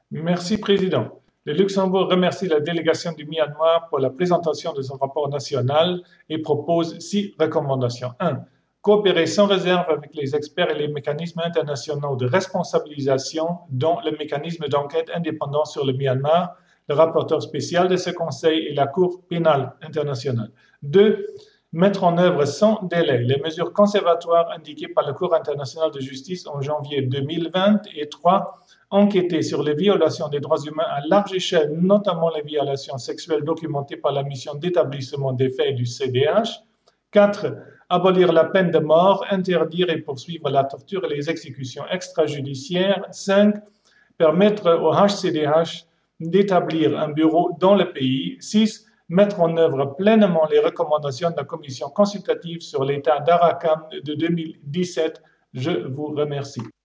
Merci, Président. Le Luxembourg remercie la délégation du Myanmar pour la présentation de son rapport national et propose 6 recommandations. 1. Coopérer sans réserve avec les experts et les mécanismes internationaux de responsabilisation, dont le mécanisme d'enquête indépendant sur le Myanmar, le rapporteur spécial de ce Conseil et la Cour pénale internationale. 2. Mettre en œuvre sans délai les mesures conservatoires indiquées par la Cour internationale de justice en janvier 2020. Et 3. Enquêter sur les violations des droits humains à large échelle, notamment les violations sexuelles documentées par la mission d'établissement des faits du CDH. 4. Abolir la peine de mort, interdire et poursuivre la torture et les exécutions extrajudiciaires. 5. Permettre au HCDH d'établir un bureau dans le pays. 6. Mettre en œuvre pleinement les recommandations de la commission consultative sur l'état d'Arakan de 2017. Je vous remercie.